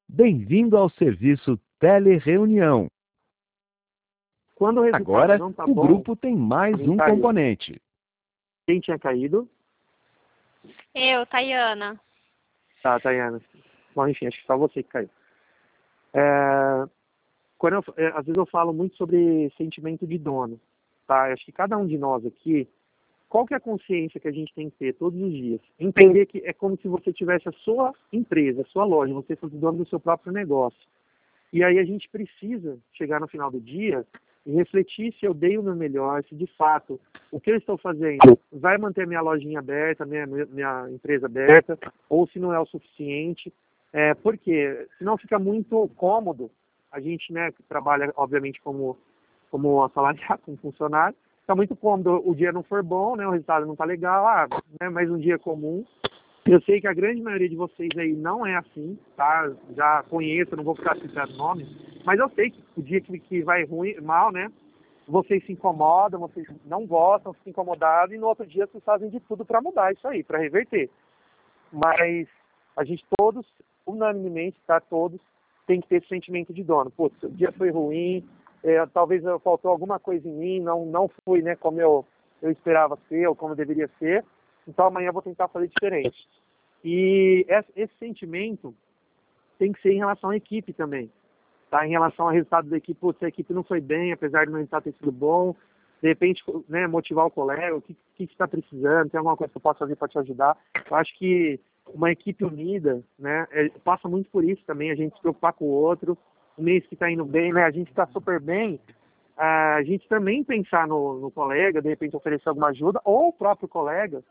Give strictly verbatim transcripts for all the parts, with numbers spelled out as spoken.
Bem-vindo ao serviço Telereunião. Quando o resultado Agora, não tá o bom, grupo tem mais um caiu. componente. Quem tinha caído? Eu, Tayana. Tá, Tayana. Bom, enfim, acho que só você que caiu. É, quando eu, é, às vezes eu falo muito sobre sentimento de dono, tá? Eu acho que cada um de nós aqui, qual que é a consciência que a gente tem que ter todos os dias? Entender que é como se você tivesse a sua empresa, a sua loja, você fosse dono do seu próprio negócio. E aí a gente precisa chegar no final do dia e refletir se eu dei o meu melhor, se de fato o que eu estou fazendo vai manter minha lojinha aberta, minha, minha empresa aberta, ou se não é o suficiente. É, porque senão fica muito cômodo, a gente, né, que trabalha obviamente como, como assalariado, como funcionário, fica muito cômodo, o dia não for bom, né, o resultado não está legal, ah, né, mais um dia comum. Eu sei que a grande maioria de vocês aí não é assim, tá? Já conheço, não vou ficar citando nomes, mas eu sei que o dia que, que vai ruim, mal, né? Vocês se incomodam, vocês não gostam, ficam incomodados, e no outro dia vocês fazem de tudo para mudar isso aí, para reverter. Mas a gente todos, unanimemente, tá? Todos, tem que ter esse sentimento de dono. Putz, o dia foi ruim, é, talvez faltou alguma coisa em mim, não, não fui, né, como eu, eu esperava ser, ou como deveria ser. Então amanhã eu vou tentar fazer diferente. E esse sentimento tem que ser em relação à equipe também. Tá? Em relação ao resultado da equipe, putz, a equipe não foi bem, apesar de não estar ter sido bom. De repente, né, motivar o colega, o que que está precisando, tem alguma coisa que eu posso fazer para te ajudar. Eu acho que uma equipe unida, né, é, passa muito por isso também, a gente se preocupar com o outro. O mês que está indo bem, né, a gente está super bem, a gente também pensar no, no colega, de repente oferecer alguma ajuda, ou o próprio colega.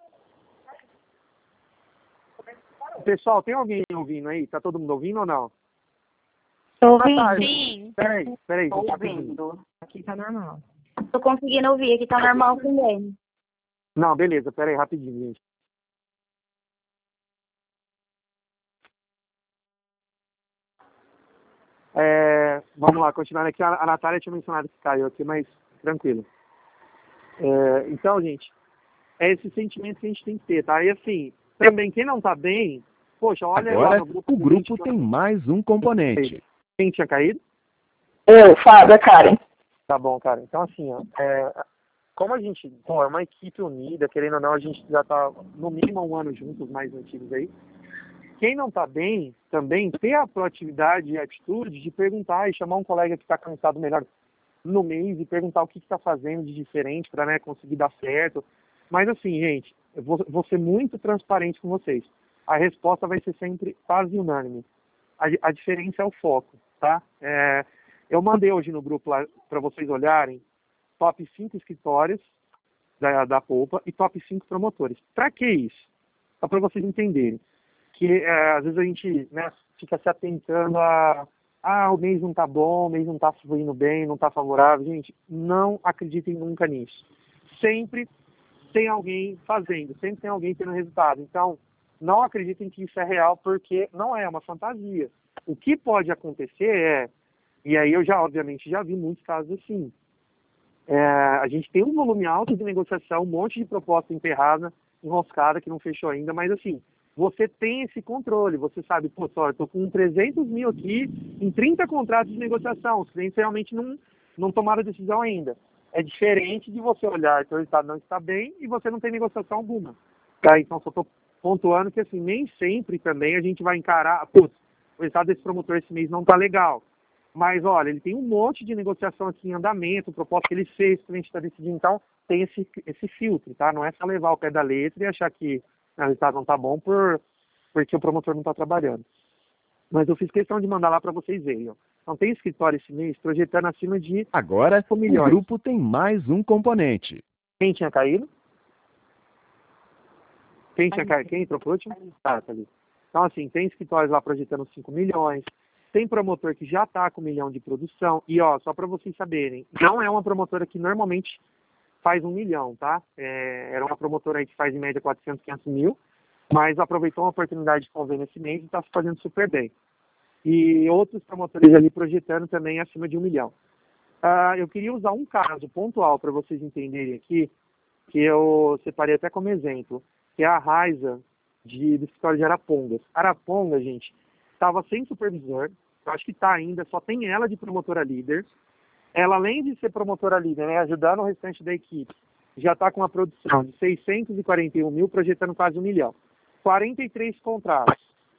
Pessoal, tem alguém ouvindo aí? Tá todo mundo ouvindo ou não? Tô ouvindo. Ah, tá. Sim. Peraí, peraí. Tô Tô ouvindo. Aqui tá normal. Tô conseguindo ouvir, aqui tá normal também. Não, beleza, peraí, rapidinho, gente. É, vamos lá, continuando aqui. A, a Natália tinha mencionado que caiu aqui, mas tranquilo. É, então, gente, é esse sentimento que a gente tem que ter, tá? E assim, também, quem não tá bem, poxa, olha lá Agora, no grupo. o grupo tem mais um componente. Quem tinha caído? Eu, Fábio, Karen. Tá bom, cara. Então, assim, ó, é, como a gente, bom, é uma equipe unida, querendo ou não, a gente já tá no mínimo um ano juntos, mais antigos aí. Quem não tá bem, também, ter a proatividade e a atitude de perguntar e chamar um colega que está cansado melhor no mês e perguntar o que está fazendo de diferente para, né, conseguir dar certo. Mas, assim, gente, eu vou, vou ser muito transparente com vocês. A resposta vai ser sempre quase unânime. A, a diferença é o foco, tá? É, eu mandei hoje no grupo lá para vocês olharem top cinco escritórios da, da Polpa e top cinco promotores. Para que isso? Só para vocês entenderem. Que é, às vezes a gente, né, fica se atentando a ah, o mês não tá bom, o mês não tá fluindo bem, não tá favorável. Gente, não acreditem nunca nisso. Sempre tem alguém fazendo, sempre tem alguém tendo resultado. Então, não acreditem que isso é real, porque não é uma fantasia. O que pode acontecer é, e aí eu já, obviamente, já vi muitos casos assim. É, a gente tem um volume alto de negociação, um monte de proposta emperrada, enroscada, que não fechou ainda, mas assim, você tem esse controle, você sabe, pô, só, eu tô com trezentos mil aqui em trinta contratos de negociação, os clientes realmente não, não tomaram decisão ainda. É diferente de você olhar que o resultado não está bem e você não tem negociação alguma. Tá? Então, só tô pontuando que assim, nem sempre também a gente vai encarar, putz, o resultado desse promotor esse mês não tá legal. Mas, olha, ele tem um monte de negociação aqui em andamento, proposta que ele fez, o cliente está decidindo, então tem esse, esse filtro, tá? Não é só levar o pé da letra e achar que o resultado não está bom por, porque o promotor não está trabalhando. Mas eu fiz questão de mandar lá para vocês verem. Ó. Então tem escritório esse mês projetando acima de Agora, o grupo tem mais um componente. Quem tinha caído? Quem tinha caído? Quem entrou por último? Ah, tá ali. Então, assim, tem escritórios lá projetando cinco milhões. Tem promotor que já está com um milhão de produção. E, ó, só para vocês saberem, não é uma promotora que normalmente faz um milhão, tá? É, era uma promotora aí que faz em média quatrocentos, quinhentos mil, mas aproveitou uma oportunidade de convênio esse mês e está se fazendo super bem. E outros promotores ali projetando também acima de um milhão. Ah, eu queria usar um caso pontual para vocês entenderem aqui, que eu separei até como exemplo, que é a Raiza de, do escritório de Arapongas. Araponga, gente, estava sem supervisor, eu acho que está ainda, só tem ela de promotora líder. Ela, além de ser promotora líder, né, ajudando o restante da equipe, já está com uma produção de seiscentos e quarenta e um mil, projetando quase um milhão. quarenta e três contratos.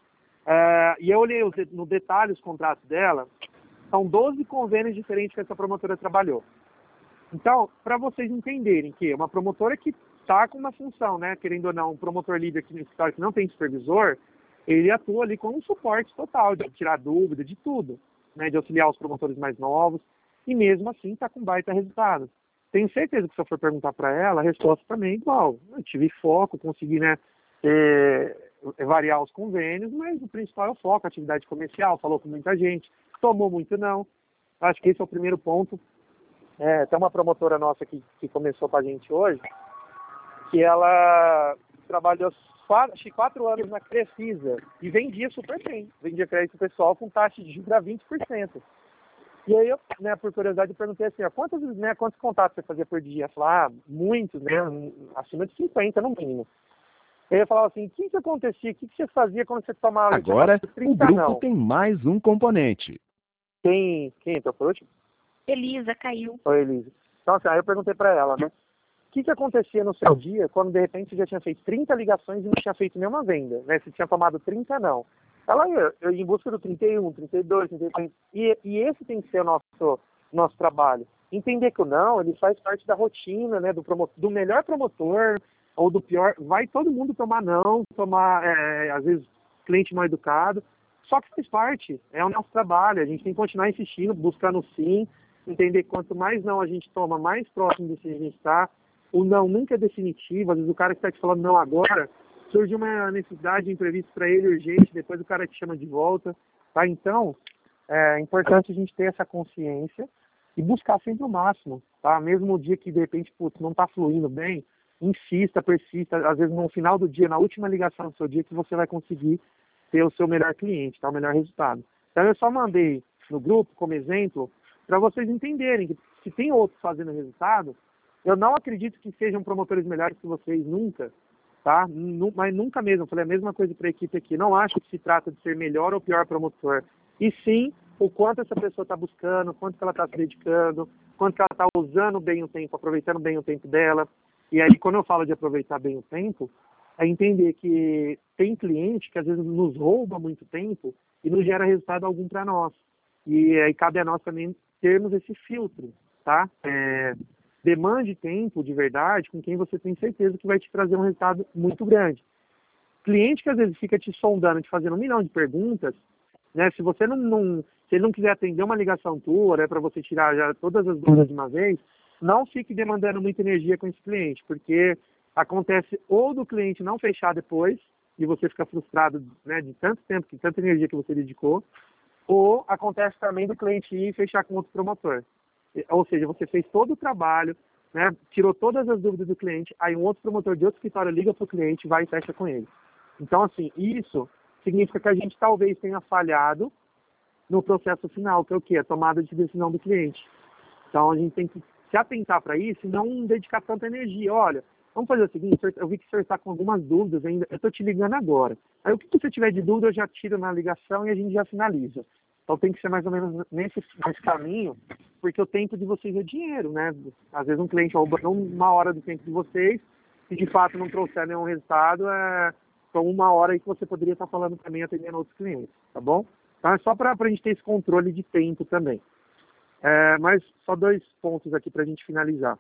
É, e eu olhei no detalhe os contratos dela, são doze convênios diferentes que essa promotora trabalhou. Então, para vocês entenderem que uma promotora que está com uma função, né, querendo ou não, um promotor líder aqui no escritório que não tem supervisor, ele atua ali com um suporte total, de tirar dúvida, de tudo, né, de auxiliar os promotores mais novos, e mesmo assim está com baita resultado. Tenho certeza que se eu for perguntar para ela, a resposta também é igual. Eu tive foco, consegui, né, é, variar os convênios, mas o principal é o foco, a atividade comercial, falou com muita gente, tomou muito não. Acho que esse é o primeiro ponto. É, tem uma promotora nossa que, que começou com a gente hoje, que ela trabalhou quatro, acho que quatro anos na Crefisa e vendia super bem. Vendia crédito pessoal com taxa de juros a vinte por cento. E aí, eu, né, por curiosidade, eu perguntei assim, ó, quantos, né, quantos contatos você fazia por dia? Ela falou, ah, muitos, né, acima de cinquenta no mínimo. Aí eu falava assim, o que que acontecia? O que que você fazia quando você tomava... Agora, trinta, o grupo não. tem mais um componente. Quem, quem entrou por último? Elisa caiu. Oi, Elisa. Então, assim, aí eu perguntei para ela, né, o que que acontecia no seu dia quando, de repente, você já tinha feito trinta ligações e não tinha feito nenhuma venda, né? Você tinha tomado trinta, não. Ela ia, eu ia em busca do trinta e um, trinta e dois, trinta e três. E, e esse tem que ser o nosso, nosso trabalho. Entender que o não, ele faz parte da rotina, né? Do, promotor, do melhor promotor ou do pior. Vai todo mundo tomar não, tomar, é, às vezes, cliente mal educado. Só que faz parte, é o nosso trabalho. A gente tem que continuar insistindo, buscando sim. Entender que quanto mais não a gente toma, mais próximo do que a gente está. O não nunca é definitivo. Às vezes o cara que está te falando não agora, surge uma necessidade de imprevisto para ele urgente, depois o cara te chama de volta. Tá? Então, é importante a gente ter essa consciência e buscar sempre o máximo. Tá? Mesmo o dia que, de repente, putz, não está fluindo bem, insista, persista. Às vezes, no final do dia, na última ligação do seu dia, que você vai conseguir ter o seu melhor cliente, tá? O melhor resultado. Então, eu só mandei no grupo, como exemplo, para vocês entenderem que se tem outros fazendo resultado, eu não acredito que sejam promotores melhores que vocês, nunca, tá? N- mas nunca mesmo. Eu falei a mesma coisa para a equipe aqui. Não acho que se trata de ser melhor ou pior promotor. E sim, o quanto essa pessoa está buscando, quanto que ela está se dedicando, quanto que ela está usando bem o tempo, aproveitando bem o tempo dela. E aí, quando eu falo de aproveitar bem o tempo, é entender que tem cliente que às vezes nos rouba muito tempo e não gera resultado algum para nós. E aí cabe a nós também termos esse filtro, tá? É... Demande tempo de verdade com quem você tem certeza que vai te trazer um resultado muito grande. Cliente que às vezes fica te sondando, te fazendo um milhão de perguntas, né? Se você não, não se ele não quiser atender uma ligação tua, né, para você tirar já todas as dúvidas de uma vez, não fique demandando muita energia com esse cliente, porque acontece ou do cliente não fechar depois e você fica frustrado, né, de tanto tempo, de tanta energia que você dedicou, ou acontece também do cliente ir e fechar com outro promotor. Ou seja, você fez todo o trabalho, né, tirou todas as dúvidas do cliente, aí um outro promotor de outro escritório liga para o cliente, vai e fecha com ele. Então, assim, isso significa que a gente talvez tenha falhado no processo final, que é o quê? A tomada de decisão do cliente. Então, a gente tem que se atentar para isso e não dedicar tanta energia. Olha, vamos fazer o seguinte, eu vi que o senhor está com algumas dúvidas ainda, eu estou te ligando agora. Aí, o que você tiver de dúvida, eu já tiro na ligação e a gente já finaliza. Então tem que ser mais ou menos nesse, nesse caminho, porque o tempo de vocês é dinheiro, né? Às vezes um cliente rouba uma hora do tempo de vocês e de fato não trouxer nenhum resultado, é só uma hora aí que você poderia estar falando também, atendendo outros clientes, tá bom? Então é só para a gente ter esse controle de tempo também. É, mas só dois pontos aqui para a gente finalizar.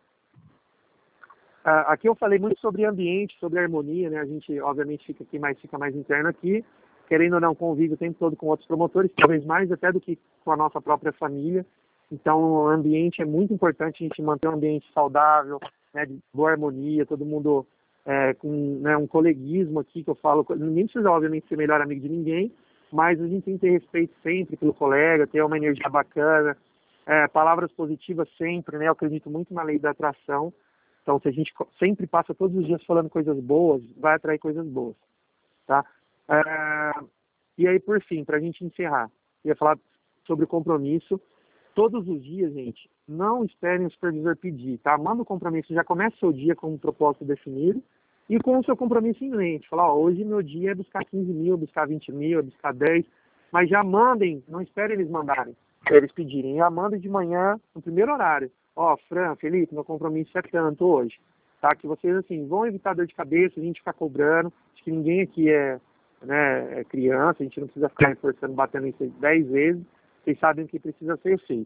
Uh, aqui eu falei muito sobre ambiente, sobre harmonia, né? A gente obviamente fica aqui mais, fica mais interno aqui, querendo ou não, convive o tempo todo com outros promotores, talvez mais até do que com a nossa própria família. Então, o ambiente é muito importante, a gente manter um ambiente saudável, né, de boa harmonia, todo mundo é, com, né, um coleguismo aqui, que eu falo, ninguém precisa, obviamente, ser melhor amigo de ninguém, mas a gente tem que ter respeito sempre pelo colega, ter uma energia bacana, é, palavras positivas sempre, né? Eu acredito muito na lei da atração. Então, se a gente sempre passa todos os dias falando coisas boas, vai atrair coisas boas, tá? Uh, e aí, por fim, para a gente encerrar, eu ia falar sobre o compromisso. Todos os dias, gente, não esperem o supervisor pedir, tá? Manda o compromisso, já começa o seu dia com um propósito definido e com o seu compromisso em mente. Falar, ó, hoje meu dia é buscar quinze mil, buscar vinte mil, buscar dez. Mas já mandem, não esperem eles mandarem, eles pedirem, já mandem de manhã, no primeiro horário. Ó, Fran, Felipe, meu compromisso é tanto hoje, tá? Que vocês, assim, vão evitar dor de cabeça, a gente ficar cobrando, acho que ninguém aqui é, né, é criança, a gente não precisa ficar reforçando, batendo isso dez vezes, vocês sabem o que precisa ser feito.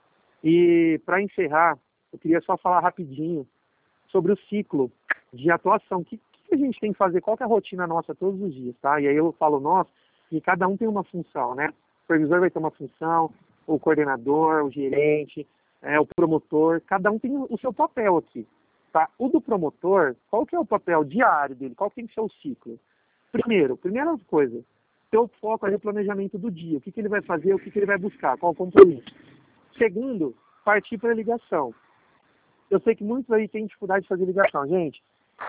E, para encerrar, eu queria só falar rapidinho sobre o ciclo de atuação. O que, que a gente tem que fazer? Qual que é a rotina nossa todos os dias, tá? E aí eu falo nós, e cada um tem uma função, né? O supervisor vai ter uma função, o coordenador, o gerente, é, o promotor, cada um tem o seu papel aqui, tá? O do promotor, qual que é o papel diário dele? Qual que tem que ser o ciclo? Primeiro, primeira coisa, ter o foco ali no planejamento do dia. O que, que ele vai fazer, o que, que ele vai buscar, qual o compromisso. Segundo, partir para a ligação. Eu sei que muitos aí têm dificuldade de fazer ligação. Gente,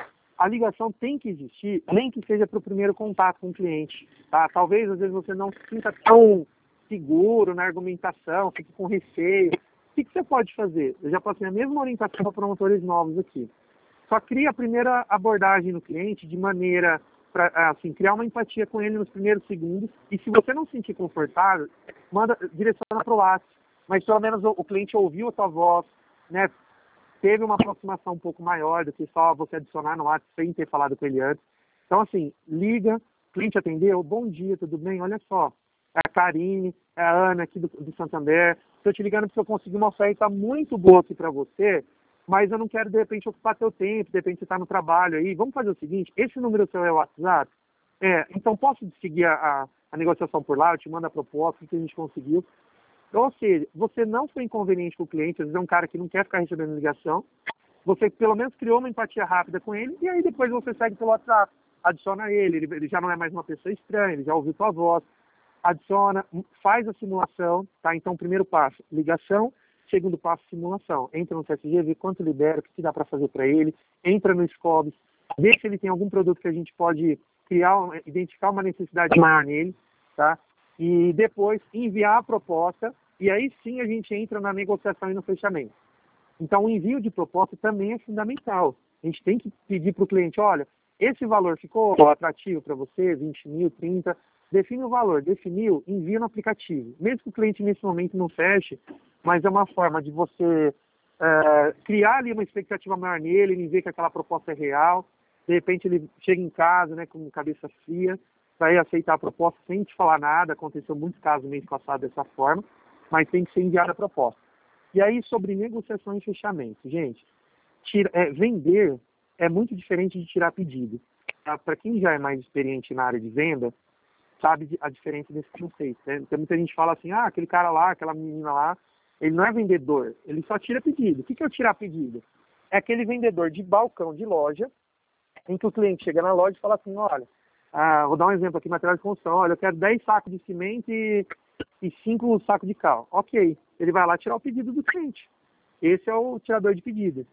a ligação tem que existir, nem que seja para o primeiro contato com o cliente. Tá? Talvez, às vezes, você não se sinta tão seguro na argumentação, fique com receio. O que, que você pode fazer? Eu já passei a mesma orientação para promotores novos aqui. Só cria a primeira abordagem no cliente de maneira para assim, criar uma empatia com ele nos primeiros segundos. E se você não se sentir confortável, manda, direciona para o WhatsApp. Mas pelo menos o, o cliente ouviu a sua voz, né? Teve uma aproximação um pouco maior do que só você adicionar no WhatsApp sem ter falado com ele antes. Então, assim, liga, cliente atendeu, bom dia, tudo bem? Olha só, é a Karine, é a Ana aqui do, do Santander. Estou te ligando porque eu consegui uma oferta muito boa aqui para você, mas eu não quero, de repente, ocupar teu tempo, de repente você está no trabalho aí. Vamos fazer o seguinte, esse número seu é o WhatsApp? É, então posso seguir a, a, a negociação por lá, eu te mando a proposta, o que a gente conseguiu. Ou seja, você não foi inconveniente com o cliente, às vezes é um cara que não quer ficar recebendo ligação, você pelo menos criou uma empatia rápida com ele, e aí depois você segue pelo WhatsApp, adiciona ele, ele, ele já não é mais uma pessoa estranha, ele já ouviu sua voz, adiciona, faz a simulação, tá? Então, primeiro passo, ligação, segundo passo, simulação. Entra no C S G, vê quanto libera, o que dá para fazer para ele, entra no Scobis, vê se ele tem algum produto que a gente pode criar, identificar uma necessidade maior nele, tá? E depois enviar a proposta, e aí sim a gente entra na negociação e no fechamento. Então o envio de proposta também é fundamental. A gente tem que pedir para o cliente, olha, esse valor ficou atrativo para você, vinte mil, trinta, define o valor, definiu, envia no aplicativo. Mesmo que o cliente nesse momento não feche, mas é uma forma de você é, criar ali uma expectativa maior nele, ele ver que aquela proposta é real, de repente ele chega em casa, né, com cabeça fria, vai aceitar a proposta sem te falar nada. Aconteceu muitos casos no mês passado dessa forma, mas tem que ser enviada a proposta. E aí, sobre negociação e fechamento, gente, tira, é, vender é muito diferente de tirar pedido. Tá? Para quem já é mais experiente na área de venda, sabe a diferença desse conceito. Né? Tem muita gente que fala assim, ah, aquele cara lá, aquela menina lá, ele não é vendedor, ele só tira pedido. O que, que é o tirar pedido? É aquele vendedor de balcão de loja, em que o cliente chega na loja e fala assim, olha, ah, vou dar um exemplo aqui, material de construção, olha, eu quero dez sacos de cimento e, e cinco sacos de cal. Ok, ele vai lá tirar o pedido do cliente. Esse é o tirador de pedido.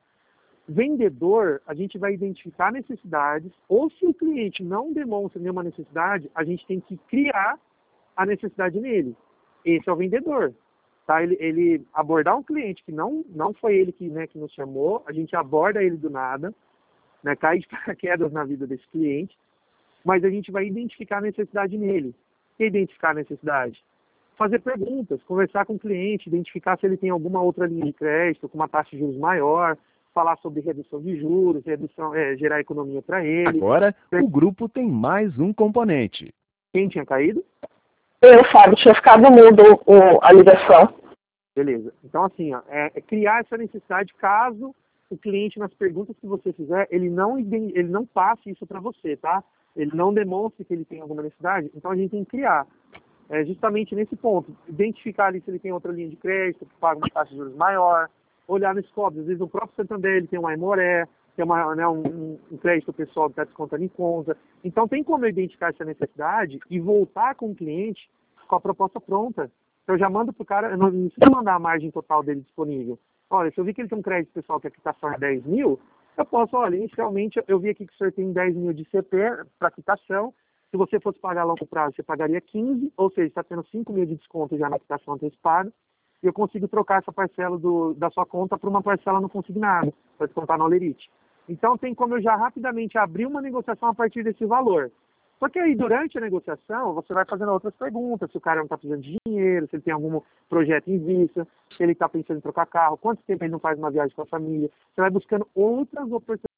Vendedor, a gente vai identificar necessidades, ou se o cliente não demonstra nenhuma necessidade, a gente tem que criar a necessidade nele. Esse é o vendedor. Tá? Ele, ele abordar um cliente que não, não foi ele que, né, que nos chamou, a gente aborda ele do nada, né, cai de paraquedas na vida desse cliente, mas a gente vai identificar a necessidade nele. E identificar a necessidade? Fazer perguntas, conversar com o cliente, identificar se ele tem alguma outra linha de crédito com uma taxa de juros maior, falar sobre redução de juros, redução, é, gerar economia para ele. Agora, o grupo tem mais um componente. Quem tinha caído? Eu, Fábio, tinha ficado mudo o, a ligação. Beleza. Então, assim, ó, é, é criar essa necessidade caso o cliente, nas perguntas que você fizer, ele não, ele não passe isso para você, tá? Ele não demonstre que ele tem alguma necessidade, então a gente tem que criar. É justamente nesse ponto, identificar ali se ele tem outra linha de crédito, que paga uma taxa de juros maior, olhar no Scobis, às vezes o próprio Santander ele tem uma Aimoré, tem uma, né, um, um crédito pessoal que está descontando em conta. Então tem como eu identificar essa necessidade e voltar com o cliente com a proposta pronta. Então eu já mando para o cara, eu não preciso mandar a margem total dele disponível. Olha, se eu vi que ele tem um crédito pessoal que a quitação é dez mil, eu posso, olha, inicialmente eu vi aqui que o senhor tem dez mil de C P para quitação. Se você fosse pagar a longo prazo, você pagaria quinze, ou seja, está tendo cinco mil de desconto já na quitação antecipada, e eu consigo trocar essa parcela do, da sua conta para uma parcela no consignado, para descontar na Olerite. Então tem como eu já rapidamente abrir uma negociação a partir desse valor. Só que aí, durante a negociação, você vai fazendo outras perguntas, se o cara não está precisando de dinheiro, se ele tem algum projeto em vista, se ele está pensando em trocar carro, quanto tempo ele não faz uma viagem com a família. Você vai buscando outras oportunidades